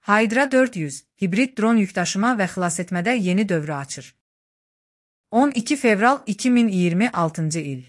Hydra 400, hibrid dron yükdaşıma və xilasetmədə yeni dövrü açır. 12 fevral 2026 il.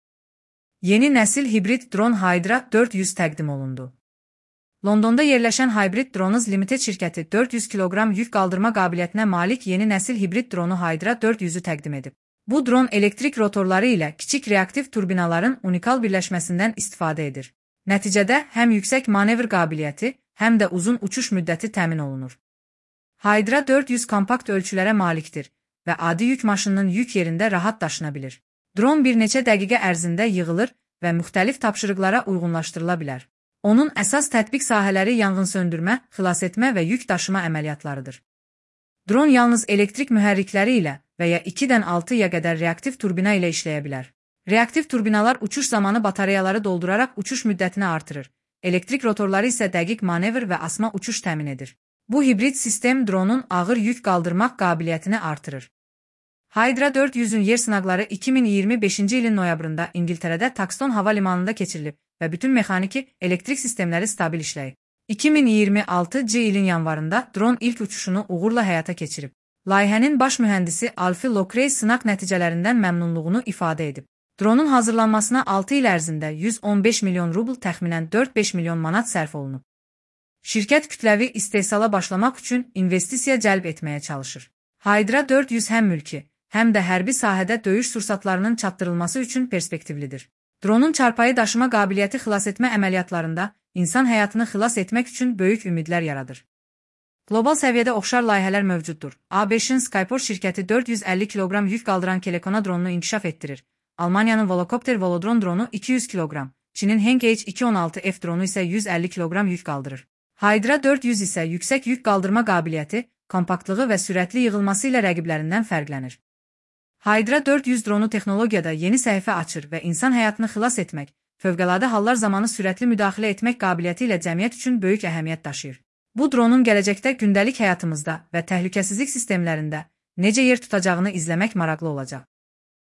Yeni nəsil hibrid dron Hydra 400 təqdim olundu. Londonda yerləşən Hybrid Drones Limited şirkəti 400 kiloqram yük qaldırma qabiliyyətinə malik yeni nəsil hibrid dronu Hydra 400-ü təqdim edib. Bu dron elektrik rotorları ilə kiçik reaktiv turbinaların unikal birləşməsindən istifadə edir. Nəticədə həm yüksək manevr qabiliyyəti, həm də uzun uçuş müddəti təmin olunur. Hydra 400 kompakt ölçülərə malikdir və adi yük maşınının yük yerində rahat daşına bilir. Dron bir neçə dəqiqə ərzində yığılır və müxtəlif tapşırıqlara uyğunlaşdırıla bilər. Onun əsas tətbiq sahələri yanğınsöndürmə, xilasetmə və yük daşıma əməliyyatlarıdır. Dron yalnız elektrik mühərrikləri ilə və ya 2-dən 6-ya qədər reaktiv turbina ilə işləyə bilər. Reaktiv turbinalar uçuş zamanı batareyaları dolduraraq uçuş müddətini artırır. Elektrik rotorları isə dəqiq manevr və asma uçuş təmin edir. Bu hibrid sistem dronun ağır yük qaldırmaq qabiliyyətini artırır. Hydra 400-ün yer sınaqları 2025-ci ilin noyabrında İngiltərədə Taxton hava limanında keçirilib və bütün mexaniki elektrik sistemləri stabil işləyib. 2026-cı ilin yanvarında dron ilk uçuşunu uğurla həyata keçirib. Layihənin baş mühəndisi Alfie Lockrey sınaq nəticələrindən məmnunluğunu ifadə edib. Dronun hazırlanmasına 6 il ərzində 115 milyon rubl təxminən 4-5 milyon manat sərf olunub. Şirkət kütləvi istehsala başlamaq üçün investisiya cəlb etməyə çalışır. Hydra 400 həm mülki, həm də hərbi sahədə döyüş sursatlarının çatdırılması üçün perspektivlidir. Dronun çarpayı daşıma qabiliyyəti xilasetmə əməliyyatlarında insan həyatını xilas etmək üçün böyük ümidlər yaradır. Qlobal səviyyədə oxşar layihələr mövcuddur. ABŞ-ın Skyport şirkəti 450 kiloqram yük qaldıran Kelekona dronunu inkişaf etdirir. Almaniyanın Volocopter Volodron dronu 200 kiloqram, Çinin Hengage 216F dronu isə 150 kiloqram yük qaldırır. Hydra 400 isə yüksək yük qaldırma qabiliyyəti, kompaktlığı və sürətli yığılması ilə rəqiblərindən fərqlənir. Hydra 400 dronu texnologiyada yeni səhifə açır və insan həyatını xilas etmək, fövqəladə hallar zamanı sürətli müdaxilə etmək qabiliyyəti ilə cəmiyyət üçün böyük əhəmiyyət daşıyır. Bu dronun gələcəkdə gündəlik həyatımızda və təhlükəsizlik sistemlərində necə yer tutacağını izləmək maraqlı olacaq.